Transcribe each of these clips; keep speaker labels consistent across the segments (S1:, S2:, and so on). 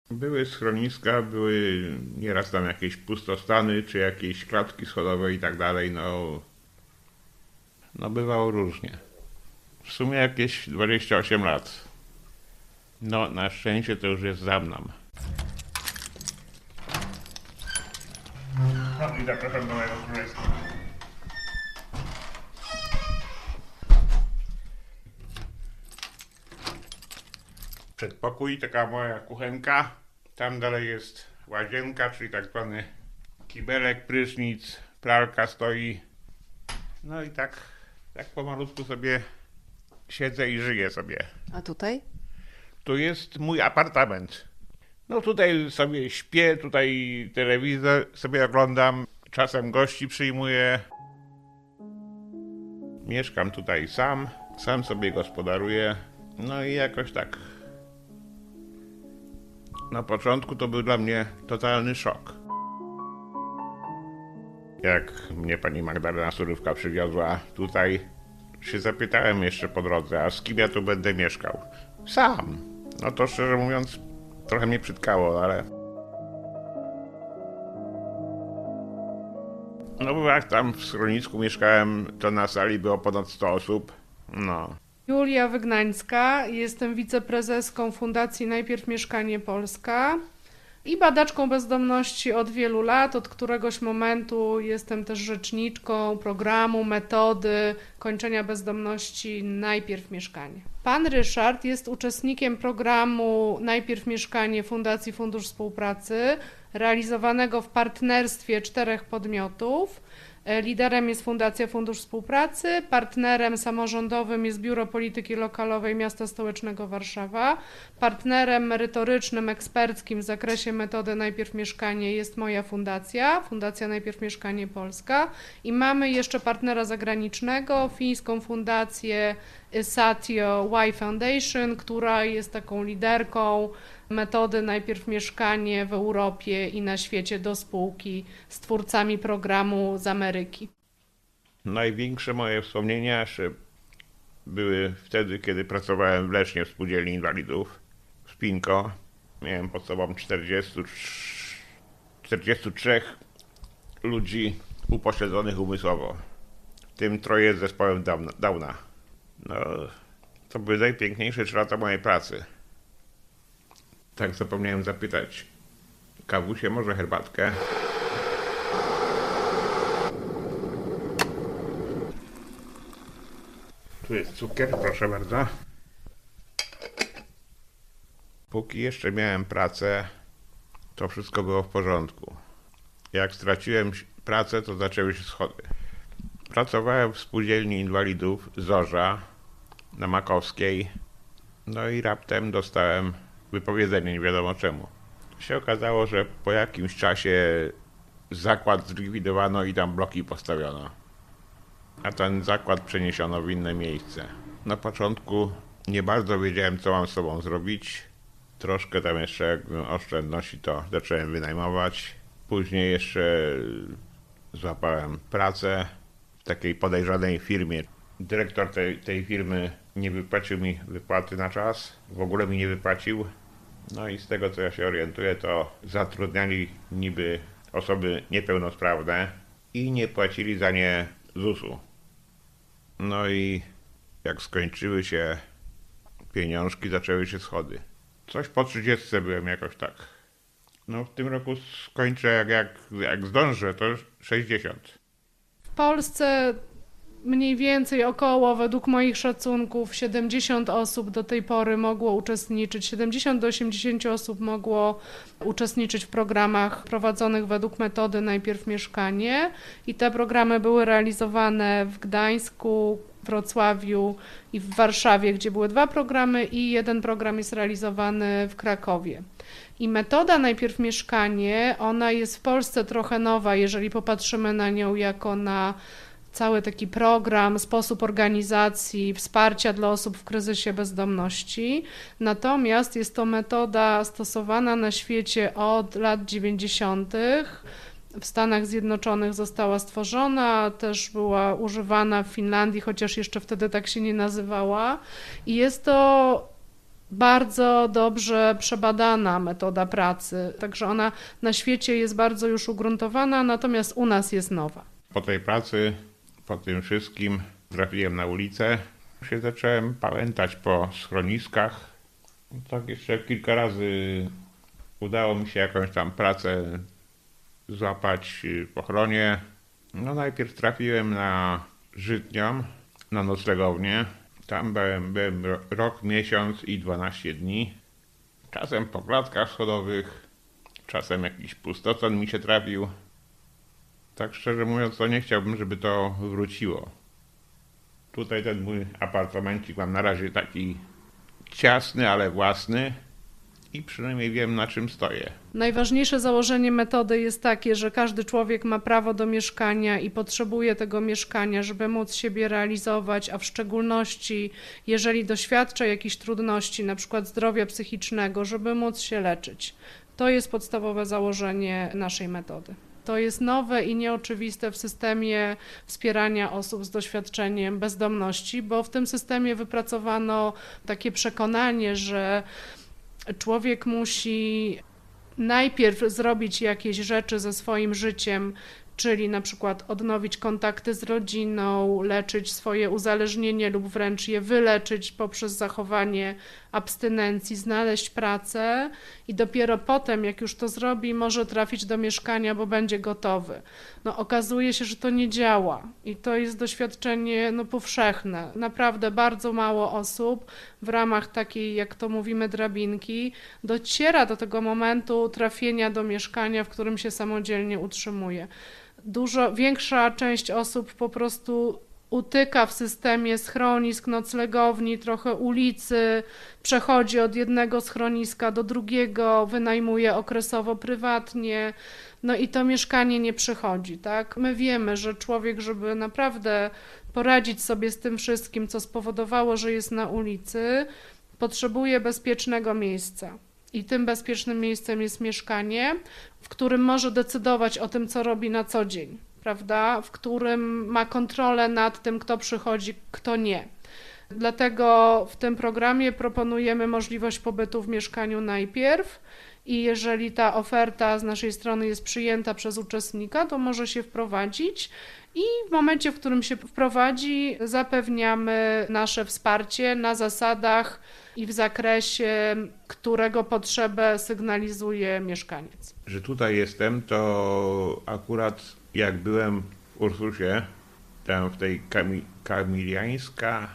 S1: Były schroniska, były nieraz tam jakieś pustostany, czy jakieś klatki schodowe i tak dalej, no bywało różnie. W sumie jakieś 28 lat. No, na szczęście to już jest za mną. No i zapraszam do mojego królestwa. Przedpokój, taka moja kuchenka. Tam dalej jest łazienka, czyli tak zwany kibelek, prysznic, pralka stoi. No i tak pomalutku sobie siedzę i żyję sobie.
S2: A tutaj?
S1: Tu jest mój apartament. No tutaj sobie śpię, tutaj telewizor sobie oglądam, czasem gości przyjmuję. Mieszkam tutaj sam sobie gospodaruję. No i jakoś tak. Na początku to był dla mnie totalny szok. Jak mnie pani Magdalena Surówka przywiozła tutaj, się zapytałem jeszcze po drodze, a z kim ja tu będę mieszkał? Sam. No to szczerze mówiąc, trochę mnie przytkało, ale... No bo jak tam w schronisku mieszkałem, to na sali było ponad 100 osób. No.
S3: Julia Wygnańska, jestem wiceprezeską Fundacji Najpierw Mieszkanie Polska i badaczką bezdomności od wielu lat. Od któregoś momentu jestem też rzeczniczką programu, metody kończenia bezdomności Najpierw Mieszkanie. Pan Ryszard jest uczestnikiem programu Najpierw Mieszkanie Fundacji Fundusz Współpracy, realizowanego w partnerstwie 4 podmiotów. Liderem jest Fundacja Fundusz Współpracy, partnerem samorządowym jest Biuro Polityki Lokalowej Miasta Stołecznego Warszawa, partnerem merytorycznym, eksperckim w zakresie metody Najpierw Mieszkanie jest moja fundacja, Fundacja Najpierw Mieszkanie Polska i mamy jeszcze partnera zagranicznego, fińską fundację Satio Y Foundation, która jest taką liderką metody Najpierw Mieszkanie w Europie i na świecie do spółki z twórcami programu z Ameryki.
S1: Największe moje wspomnienia jeszcze były wtedy, kiedy pracowałem w Lesznie w Spółdzielni Inwalidów w Pinko. Miałem pod sobą 43 ludzi upośledzonych umysłowo, w tym 3 z zespołem Downa. No, to były najpiękniejsze 3 lata mojej pracy. Tak zapomniałem zapytać. Kawusie, może herbatkę? Tu jest cukier, proszę bardzo. Póki jeszcze miałem pracę, to wszystko było w porządku. Jak straciłem pracę, to zaczęły się schody. Pracowałem w Spółdzielni Inwalidów Zorza na Makowskiej. No i raptem dostałem wypowiedzenie, nie wiadomo czemu. Się okazało, że po jakimś czasie zakład zlikwidowano i tam bloki postawiono. A ten zakład przeniesiono w inne miejsce. Na początku nie bardzo wiedziałem, co mam z sobą zrobić. Troszkę tam jeszcze oszczędności to zacząłem wynajmować. Później jeszcze złapałem pracę w takiej podejrzanej firmie. Dyrektor tej firmy nie wypłacił mi wypłaty na czas. W ogóle mi nie wypłacił. No i z tego, co ja się orientuję, to zatrudniali niby osoby niepełnosprawne i nie płacili za nie ZUS-u. No i jak skończyły się pieniążki, zaczęły się schody. Coś po 30 byłem jakoś tak. No w tym roku skończę, jak zdążę, to 60.
S3: W Polsce mniej więcej około, według moich szacunków, 70 osób do tej pory mogło uczestniczyć, 70 do 80 osób mogło uczestniczyć w programach prowadzonych według metody Najpierw Mieszkanie i te programy były realizowane w Gdańsku, Wrocławiu i w Warszawie, gdzie były 2 programy i 1 program jest realizowany w Krakowie. I metoda Najpierw Mieszkanie, ona jest w Polsce trochę nowa, jeżeli popatrzymy na nią jako na cały taki program, sposób organizacji, wsparcia dla osób w kryzysie bezdomności. Natomiast jest to metoda stosowana na świecie od lat 90. W Stanach Zjednoczonych została stworzona, też była używana w Finlandii, chociaż jeszcze wtedy tak się nie nazywała. I jest to bardzo dobrze przebadana metoda pracy, także ona na świecie jest bardzo już ugruntowana, natomiast u nas jest nowa.
S1: Po tej pracy, po tym wszystkim trafiłem na ulicę. Się zacząłem pałętać po schroniskach. Tak jeszcze kilka razy udało mi się jakąś tam pracę złapać w ochronie. No najpierw trafiłem na Żytnią, na noclegownię. Tam byłem rok, miesiąc i 12 dni. Czasem po klatkach schodowych, czasem jakiś pustostan mi się trafił. Tak szczerze mówiąc, to nie chciałbym, żeby to wróciło. Tutaj ten mój apartamencik mam na razie taki ciasny, ale własny i przynajmniej wiem, na czym stoję.
S3: Najważniejsze założenie metody jest takie, że każdy człowiek ma prawo do mieszkania i potrzebuje tego mieszkania, żeby móc siebie realizować, a w szczególności jeżeli doświadcza jakichś trudności, na przykład zdrowia psychicznego, żeby móc się leczyć. To jest podstawowe założenie naszej metody. To jest nowe i nieoczywiste w systemie wspierania osób z doświadczeniem bezdomności, bo w tym systemie wypracowano takie przekonanie, że człowiek musi najpierw zrobić jakieś rzeczy ze swoim życiem, czyli na przykład odnowić kontakty z rodziną, leczyć swoje uzależnienie lub wręcz je wyleczyć poprzez zachowanie abstynencji, znaleźć pracę i dopiero potem, jak już to zrobi, może trafić do mieszkania, bo będzie gotowy. No, okazuje się, że to nie działa i to jest doświadczenie powszechne. Naprawdę bardzo mało osób w ramach takiej, jak to mówimy, drabinki, dociera do tego momentu trafienia do mieszkania, w którym się samodzielnie utrzymuje. Większa część osób po prostu utyka w systemie schronisk, noclegowni, trochę ulicy, przechodzi od jednego schroniska do drugiego, wynajmuje okresowo prywatnie, no i to mieszkanie nie przychodzi, tak? My wiemy, że człowiek, żeby naprawdę poradzić sobie z tym wszystkim, co spowodowało, że jest na ulicy, potrzebuje bezpiecznego miejsca. I tym bezpiecznym miejscem jest mieszkanie, w którym może decydować o tym, co robi na co dzień, prawda? W którym ma kontrolę nad tym, kto przychodzi, kto nie. Dlatego w tym programie proponujemy możliwość pobytu w mieszkaniu najpierw i jeżeli ta oferta z naszej strony jest przyjęta przez uczestnika, to może się wprowadzić i w momencie, w którym się wprowadzi, zapewniamy nasze wsparcie na zasadach i w zakresie, którego potrzebę sygnalizuje mieszkaniec.
S1: Że tutaj jestem, to akurat jak byłem w Ursusie, tam w tej kamiliańska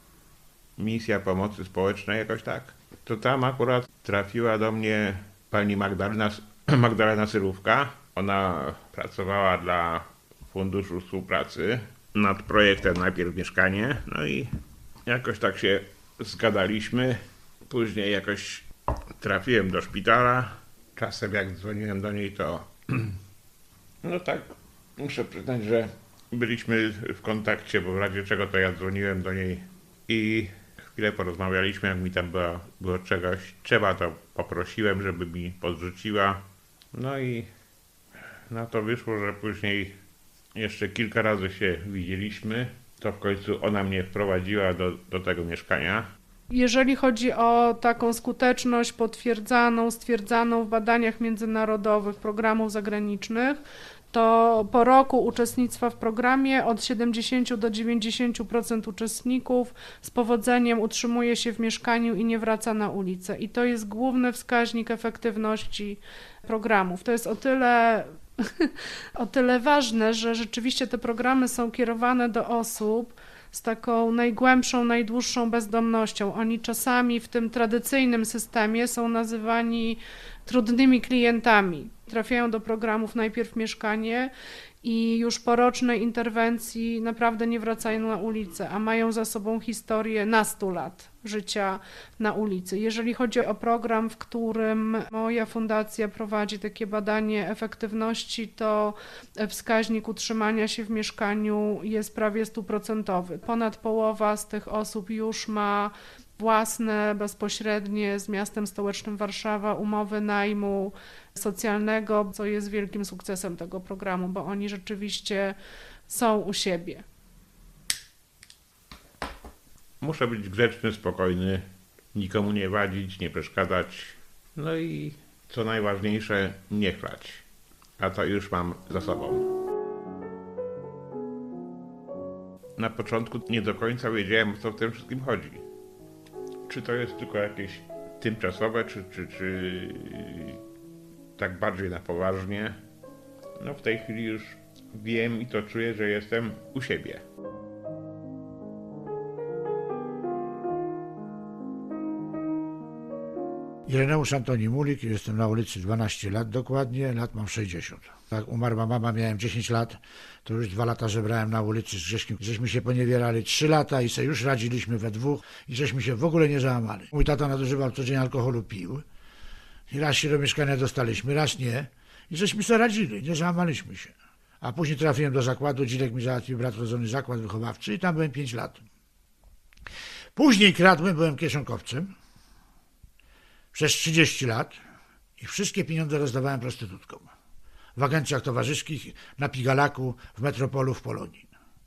S1: misja pomocy społecznej jakoś tak, to tam akurat trafiła do mnie pani Magdalena Sylówka. Ona pracowała dla Funduszu Współpracy nad projektem Najpierw Mieszkanie, no i jakoś tak się zgadaliśmy. Później jakoś trafiłem do szpitala. Czasem jak dzwoniłem do niej, to no tak, muszę przyznać, że byliśmy w kontakcie, bo w razie czego to ja dzwoniłem do niej i chwilę porozmawialiśmy, jak mi tam było czegoś trzeba, to poprosiłem, żeby mi podrzuciła. No i na to wyszło, że później jeszcze kilka razy się widzieliśmy. To w końcu ona mnie wprowadziła do tego mieszkania.
S3: Jeżeli chodzi o taką skuteczność potwierdzaną, stwierdzaną w badaniach międzynarodowych programów zagranicznych, to po roku uczestnictwa w programie od 70 do 90% uczestników z powodzeniem utrzymuje się w mieszkaniu i nie wraca na ulicę. I to jest główny wskaźnik efektywności programów. To jest o tyle ważne, że rzeczywiście te programy są kierowane do osób z taką najgłębszą, najdłuższą bezdomnością. Oni czasami w tym tradycyjnym systemie są nazywani trudnymi klientami. Trafiają do programów Najpierw Mieszkanie i już po rocznej interwencji naprawdę nie wracają na ulicę, a mają za sobą historię nastu lat życia na ulicy. Jeżeli chodzi o program, w którym moja fundacja prowadzi takie badanie efektywności, to wskaźnik utrzymania się w mieszkaniu jest prawie 100%. Ponad połowa z tych osób już ma własne, bezpośrednie z miastem stołecznym Warszawa umowy najmu socjalnego, co jest wielkim sukcesem tego programu, bo oni rzeczywiście są u siebie.
S1: Muszę być grzeczny, spokojny nikomu nie wadzić, nie przeszkadzać, no i co najważniejsze, nie chlać. A to już mam za sobą. Na początku nie do końca wiedziałem, o co w tym wszystkim chodzi. Czy to jest tylko jakieś tymczasowe, czy tak bardziej na poważnie. No w tej chwili już wiem i to czuję, że jestem u siebie.
S2: Ireneusz Antoni Mulik, jestem na ulicy 12 lat dokładnie, lat mam 60. Jak umarła mama, miałem 10 lat, to już 2 lata żebrałem na ulicy z Grześkiem. Żeśmy się poniewierali 3 lata i sobie już radziliśmy we dwóch i żeśmy się w ogóle nie załamali. Mój tata nadużywał codziennie alkoholu, pił i raz się do mieszkania dostaliśmy, raz nie i żeśmy sobie radzili, nie załamaliśmy się. A później trafiłem do zakładu, Dzirek mi załatwił brat rodzony zakład wychowawczy i tam byłem 5 lat. Później kradłem, byłem kieszonkowcem przez 30 lat i wszystkie pieniądze rozdawałem prostytutkom. W agencjach towarzyskich, na Pigalaku, w Metropolu, w Polonii.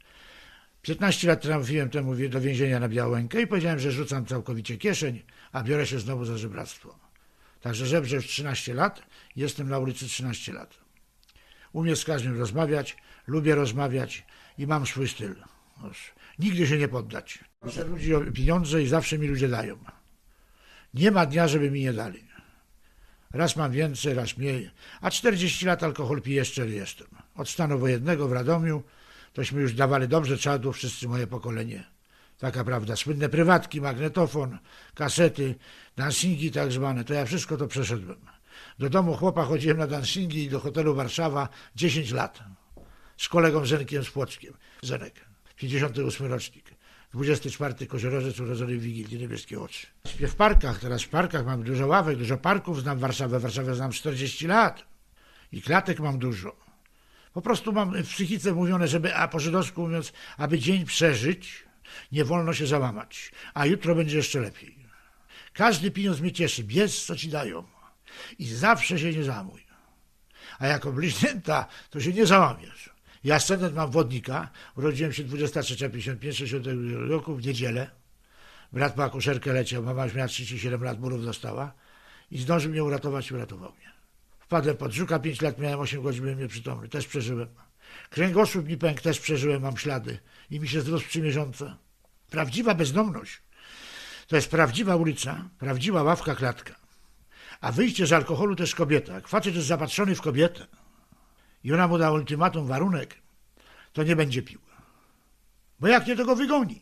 S2: 15 lat trafiłem temu do więzienia na Białękę i powiedziałem, że rzucam całkowicie kieszeń, a biorę się znowu za żebractwo. Także żebrze już 13 lat, jestem na ulicy 13 lat. Umiem z każdym rozmawiać, lubię rozmawiać i mam swój styl. Nigdy się nie poddać. Proszę ludzi o pieniądze i zawsze mi ludzie dają. Nie ma dnia, żeby mi nie dali. Raz mam więcej, raz mniej. A 40 lat alkohol piję, szczery jestem. Od stanu wojennego w Radomiu tośmy już dawali dobrze czadu, wszyscy moje pokolenie. Taka prawda. Słynne prywatki, magnetofon, kasety, dancingi tak zwane. To ja wszystko to przeszedłem. Do domu chłopa chodziłem na dancingi i do hotelu Warszawa 10 lat. Z kolegą Zenkiem z Płockiem. Zenek, 58 rocznik. 24 koziorożec urodzony w Wigilii, niebieskie oczy. Śpię w parkach, teraz w parkach mam dużo ławek, dużo parków, znam Warszawę. Warszawę znam 40 lat i klatek mam dużo. Po prostu mam w psychice mówione, żeby, a po żydowsku mówiąc, aby dzień przeżyć, nie wolno się załamać, a jutro będzie jeszcze lepiej. Każdy pieniądz mnie cieszy, bierz co ci dają i zawsze się nie załamuj. A jako bliźnięta, to się nie załamiesz. Ja ascendent mam wodnika, urodziłem się 23:55, 60 roku w niedzielę. Brat po akuszerkę leciał, mama już miała 37 lat, murów dostała i zdążył mnie uratować i uratował mnie. Wpadłem pod Żuka, 5 lat miałem, 8 godzin byłem nieprzytomny, też przeżyłem. Kręgosłup mi pękł, też przeżyłem, mam ślady i mi się zrósł 3 miesiące. Prawdziwa bezdomność to jest prawdziwa ulica, prawdziwa ławka, klatka. A wyjście z alkoholu to jest kobieta. Jak facet jest zapatrzony w kobietę i ona mu da ultimatum, warunek, to nie będzie pił. Bo jak nie, to go wygoni.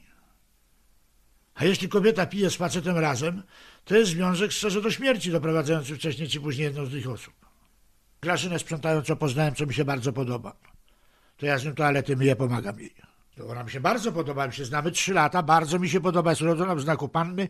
S2: A jeśli kobieta pije z facetem razem, to jest związek szczerze do śmierci, doprowadzający wcześniej czy później jedną z tych osób. Grażynę sprzątają, co poznałem, co mi się bardzo podoba. To ja z nią toalety myję, pomagam jej. To ona mi się bardzo podoba, my się znamy 3 lata, bardzo mi się podoba, jest urodzona w znaku panny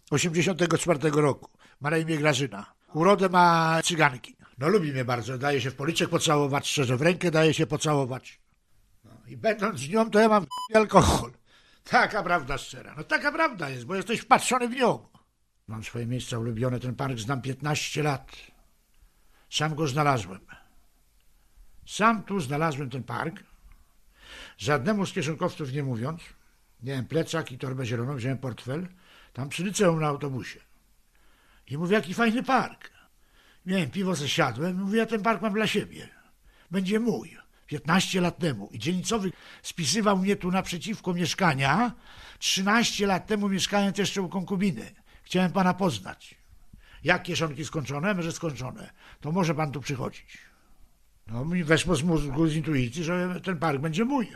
S2: 84 roku. Ma na imię Grażyna. Urodę ma cyganki. No lubi mnie bardzo, daje się w policzek pocałować, szczerze w rękę daje się pocałować. No, i będąc z nią, to ja mam alkohol. Taka prawda szczera. No taka prawda jest, bo jesteś wpatrzony w nią. Mam swoje miejsca ulubione, ten park znam 15 lat. Sam go znalazłem. Sam tu znalazłem ten park. Żadnemu z kieszonkowców nie mówiąc. Miałem plecak i torbę zieloną, wziąłem portfel. Tam przy liceum na autobusie. I mówię, jaki fajny park. Miałem piwo, zasiadłem. Mówię, ja ten park mam dla siebie. Będzie mój. 15 lat temu. I dzielnicowy spisywał mnie tu naprzeciwko mieszkania. 13 lat temu mieszkając jeszcze u konkubiny. Chciałem pana poznać. Jak kieszonki skończone? Może skończone. To może pan tu przychodzić. No mi weszło z mózgu, z intuicji, że ten park będzie mój.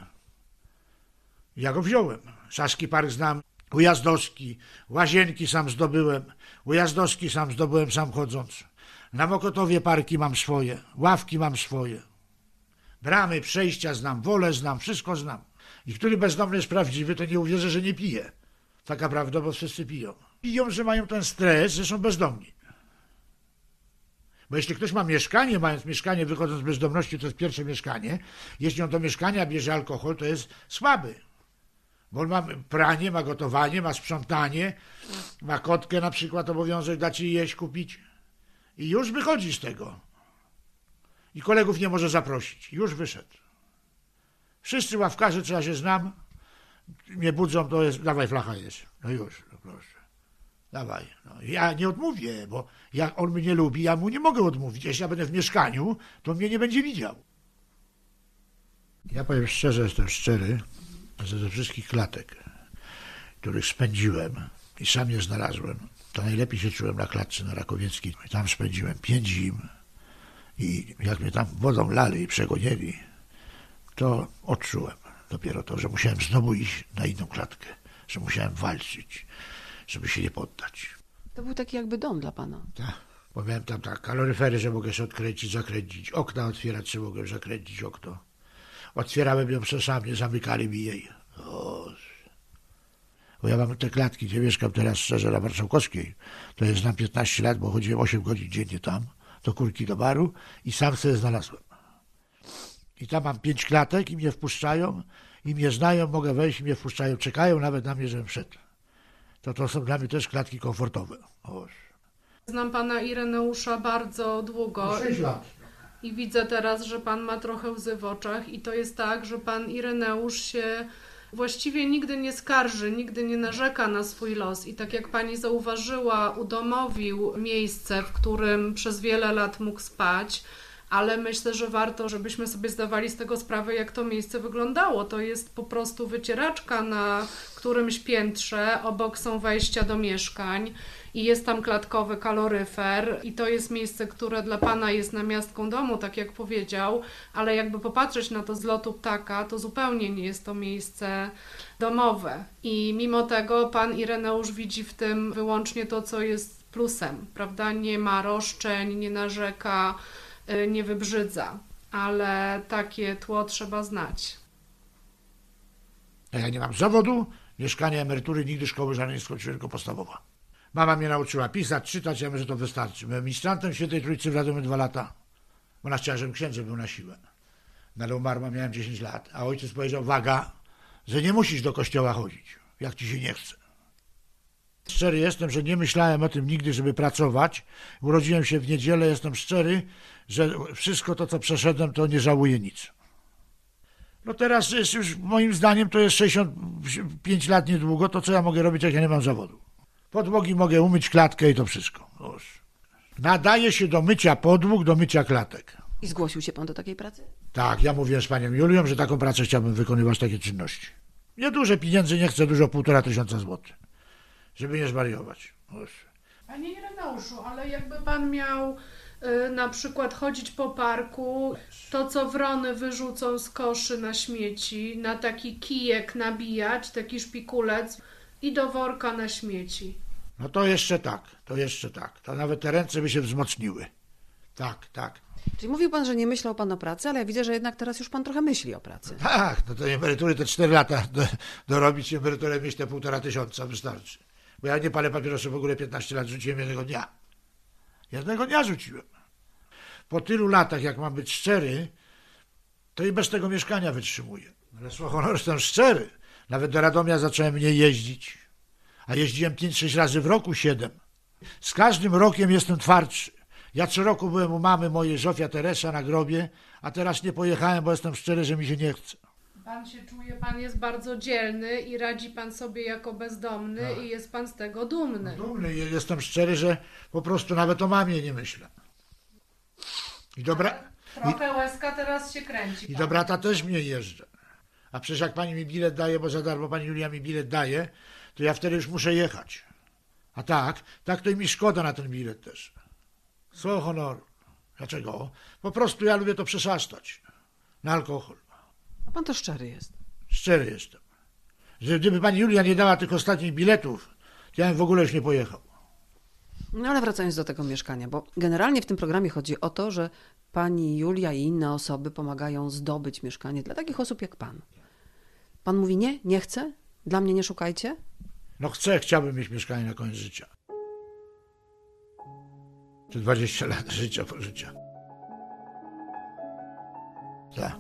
S2: Ja go wziąłem. Saski Park znam. Ujazdowski. Łazienki sam zdobyłem. Ujazdowski sam zdobyłem, sam chodząc. Na Mokotowie parki mam swoje. Ławki mam swoje. Bramy, przejścia znam. Wolę znam. Wszystko znam. I który bezdomny jest prawdziwy, to nie uwierzę, że nie pije. Taka prawda, bo wszyscy piją. Piją, że mają ten stres, że są bezdomni. Bo jeśli ktoś ma mieszkanie, mając mieszkanie, wychodząc z bezdomności, to jest pierwsze mieszkanie. Jeśli on do mieszkania bierze alkohol, to jest słaby. Bo on ma pranie, ma gotowanie, ma sprzątanie, ma kotkę na przykład, obowiązek dać jej jeść, kupić. I już wychodzi z tego. I kolegów nie może zaprosić. Już wyszedł. Wszyscy ławkarze, co ja się znam, mnie budzą, to jest, dawaj flacha jest. No już, no proszę. dawaj. No, ja nie odmówię, bo jak on mnie lubi, ja mu nie mogę odmówić. Jeśli ja będę w mieszkaniu, to mnie nie będzie widział. Ja powiem szczerze, jestem szczery, że ze wszystkich klatek, których spędziłem i sam je znalazłem, to najlepiej się czułem na klatce na Rakowieckiej. Tam spędziłem 5 zim i jak mnie tam wodą lali i przegonili, to odczułem dopiero to, że musiałem znowu iść na inną klatkę, że musiałem walczyć, żeby się nie poddać.
S4: To był taki jakby dom dla pana.
S2: Tak, bo miałem tam tak kaloryfery, że mogę się odkręcić, zakręcić, okna otwierać, że mogę zakręcić okno. Otwierałem ją czasami, zamykali mi jej. Bo ja mam te klatki, gdzie mieszkam teraz szczerze na Marszałkowskiej. To jest nam 15 lat, bo chodziłem 8 godzin dziennie tam, do Kurki do baru i sam sobie znalazłem. I tam mam 5 klatek i mnie wpuszczają, i mnie znają, mogę wejść i mnie wpuszczają, czekają nawet na mnie, żebym wszedł. To są dla mnie też klatki komfortowe.
S3: Znam pana Ireneusza bardzo długo.
S2: 6 lat.
S3: I widzę teraz, że pan ma trochę łzy w oczach i to jest tak, że pan Ireneusz się właściwie nigdy nie skarży, nigdy nie narzeka na swój los i tak jak pani zauważyła, udomowił miejsce, w którym przez wiele lat mógł spać, ale myślę, że warto, żebyśmy sobie zdawali z tego sprawę, jak to miejsce wyglądało. To jest po prostu wycieraczka na którymś piętrze, obok są wejścia do mieszkań i jest tam klatkowy kaloryfer i to jest miejsce, które dla pana jest namiastką domu, tak jak powiedział, ale jakby popatrzeć na to z lotu ptaka, to zupełnie nie jest to miejsce domowe. I mimo tego pan Ireneusz widzi w tym wyłącznie to, co jest plusem, prawda? Nie ma roszczeń, nie narzeka, nie wybrzydza, ale takie tło trzeba znać.
S2: Ja nie mam zawodu, mieszkania, emerytury, nigdy szkoły żadnej nie skończyłem, tylko podstawowa. Mama mnie nauczyła pisać, czytać, ja myślę, że to wystarczy. Byłem ministrantem Świętej Trójcy w Radomiu 2 lata. Ona chciała, żebym księdzem był na siłę. No ale umarła, miałem 10 lat, a ojciec powiedział, waga, że nie musisz do kościoła chodzić, jak ci się nie chce. Szczery jestem, że nie myślałem o tym nigdy, żeby pracować. Urodziłem się w niedzielę, jestem szczery, że wszystko to, co przeszedłem, to nie żałuję nic. No teraz jest już, moim zdaniem, to jest 65 lat niedługo, to co ja mogę robić, jak ja nie mam zawodu? Podłogi mogę umyć, klatkę i to wszystko. Nadaje się do mycia podłóg, do mycia klatek.
S4: I zgłosił się pan do takiej pracy?
S2: Tak, ja mówiłem z panią Julią, że taką pracę chciałbym wykonywać, takie czynności. Nie duże pieniędzy, nie chcę dużo, 1500 złotych, żeby nie zwariować.
S3: Panie Ireneuszu, ale jakby pan miał na przykład chodzić po parku, to co wrony wyrzucą z koszy na śmieci, na taki kijek nabijać, taki szpikulec i do worka na śmieci.
S2: No to jeszcze tak. To nawet te ręce by się wzmocniły. Tak.
S4: Czyli mówił pan, że nie myślał pan o pracy, ale ja widzę, że jednak teraz już pan trochę myśli o pracy.
S2: Tak, no to emerytury te 4 lata dorobić emeryturę mieć te 1500 wystarczy. Bo ja nie palę papierosów w ogóle 15 lat, rzuciłem jednego dnia. Jednego dnia rzuciłem. Po tylu latach, jak mam być szczery, to i bez tego mieszkania wytrzymuję. Ale słowo honor, jestem szczery. Nawet do Radomia zacząłem mniej jeździć. A jeździłem 5-6 razy w roku, 7. Z każdym rokiem jestem twardszy. Ja co roku byłem u mamy mojej, Zofia Teresa, na grobie, a teraz nie pojechałem, bo jestem szczery, że mi się nie chce.
S3: Pan się czuje, pan jest bardzo dzielny i radzi pan sobie jako bezdomny i jest pan z tego dumny.
S2: Dumny, jestem szczery, że po prostu nawet o mamie nie myślę.
S3: Trochę łezka teraz się kręci.
S2: I do brata też mnie jeżdżę. A przecież jak pani mi bilet daje, bo za darmo pani Julia mi bilet daje, to ja wtedy już muszę jechać. A tak to i mi szkoda na ten bilet też. Słowo honoru. Dlaczego? Po prostu ja lubię to przeszastać. Na alkohol.
S4: A pan to szczery jest.
S2: Szczery jestem. Że gdyby pani Julia nie dała tych ostatnich biletów, to ja bym w ogóle już nie pojechał.
S4: No ale wracając do tego mieszkania, bo generalnie w tym programie chodzi o to, że pani Julia i inne osoby pomagają zdobyć mieszkanie dla takich osób jak pan. Pan mówi nie chcę, dla mnie nie szukajcie?
S2: No chciałbym mieć mieszkanie na koniec życia. Te 20 lat życia po życia. Tak.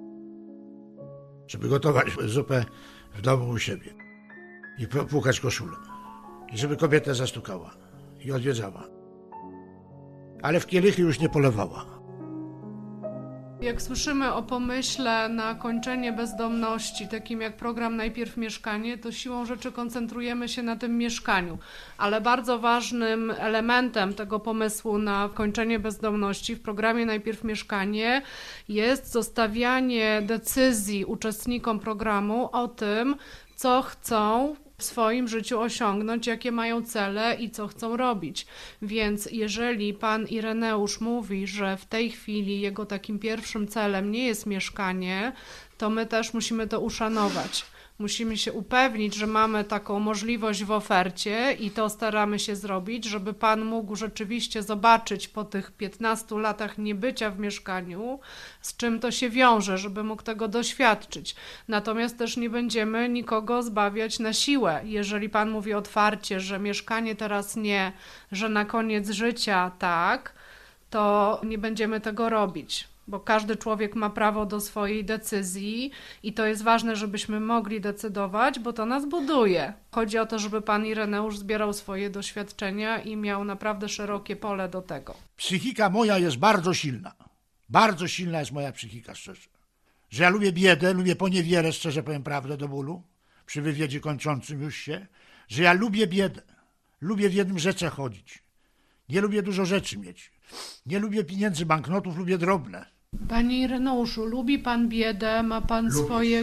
S2: Żeby gotować zupę w domu u siebie i płukać koszulę. I żeby kobietę zastukała i odwiedzała. Ale w kielichy już nie polewała.
S3: Jak słyszymy o pomyśle na kończenie bezdomności, takim jak program Najpierw Mieszkanie, to siłą rzeczy koncentrujemy się na tym mieszkaniu. Ale bardzo ważnym elementem tego pomysłu na kończenie bezdomności w programie Najpierw Mieszkanie jest zostawianie decyzji uczestnikom programu o tym, co chcą w swoim życiu osiągnąć, jakie mają cele i co chcą robić. Więc jeżeli pan Ireneusz mówi, że w tej chwili jego takim pierwszym celem nie jest mieszkanie, to my też musimy to uszanować. Musimy się upewnić, że mamy taką możliwość w ofercie i to staramy się zrobić, żeby pan mógł rzeczywiście zobaczyć po tych 15 latach niebycia w mieszkaniu, z czym to się wiąże, żeby mógł tego doświadczyć. Natomiast też nie będziemy nikogo zbawiać na siłę. Jeżeli pan mówi otwarcie, że mieszkanie teraz nie, że na koniec życia tak, to nie będziemy tego robić. Bo każdy człowiek ma prawo do swojej decyzji i to jest ważne, żebyśmy mogli decydować, bo to nas buduje. Chodzi o to, żeby pan Ireneusz zbierał swoje doświadczenia i miał naprawdę szerokie pole do tego.
S2: Psychika moja jest bardzo silna. Bardzo silna jest moja psychika, szczerze. Że ja lubię biedę, lubię poniewierę, szczerze powiem prawdę, do bólu, przy wywiedzie kończącym już się, że ja lubię biedę. Lubię w jednym rzece chodzić. Nie lubię dużo rzeczy mieć. Nie lubię pieniędzy, banknotów, lubię drobne.
S3: Panie Ireneuszu, lubi pan biedę, ma pan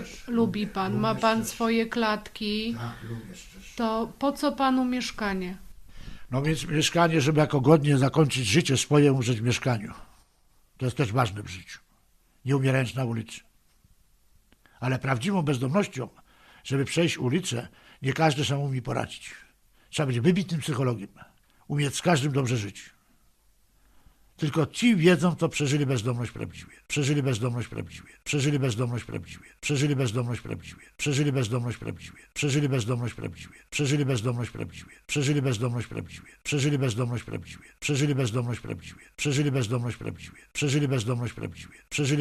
S3: swoje klatki,
S2: Tak, lubię szczerze.
S3: to po co panu mieszkanie?
S2: No więc mieszkanie, żeby jako godnie zakończyć życie swoje, umrzeć w mieszkaniu. To jest też ważne w życiu. Nie umierając na ulicy. Ale prawdziwą bezdomnością, żeby przejść ulicę, nie każdy sam umie poradzić. Trzeba być wybitnym psychologiem. Umieć z każdym dobrze żyć. Tylko ci wiedzą, co przeżyli bezdomność prawdziwie. Przeżyli bezdomność prawdziwie. Przeżyli bezdomność prawdziwie. Przeżyli bezdomność prawdziwie. Przeżyli bezdomność prawdziwie. Przeżyli bezdomność prawdziwie. Przeżyli bezdomność prawdziwie. Przeżyli bezdomność prawdziwie. Przeżyli bezdomność prawdziwie. Przeżyli bezdomność prawdziwie. Przeżyli bezdomność prawdziwie. Przeżyli bezdomność prawdziwie. Przeżyli